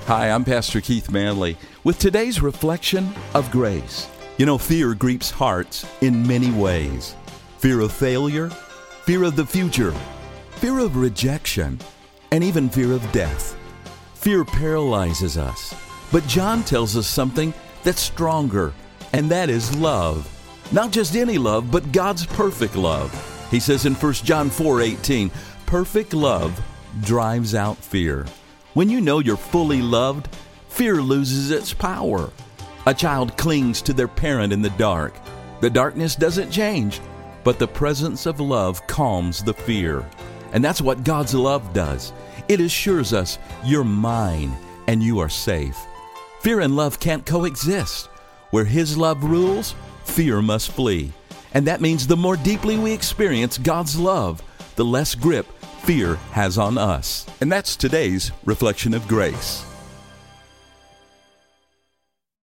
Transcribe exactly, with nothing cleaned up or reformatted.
Hi, I'm Pastor Keith Manley with today's reflection of grace. You know, fear grieves hearts in many ways. Fear of failure, fear of the future, fear of rejection, and even fear of death. Fear paralyzes us. But John tells us something that's stronger, and that is love. Not just any love, but God's perfect love. He says in First John four eighteen, perfect love drives out fear. When you know you're fully loved, fear loses its power. A child clings to their parent in the dark. The darkness doesn't change, but the presence of love calms the fear. And that's what God's love does. It assures us you're mine and you are safe. Fear and love can't coexist. Where His love rules, fear must flee. And that means the more deeply we experience God's love, the less grip fear has on us. And that's today's Reflection of Grace.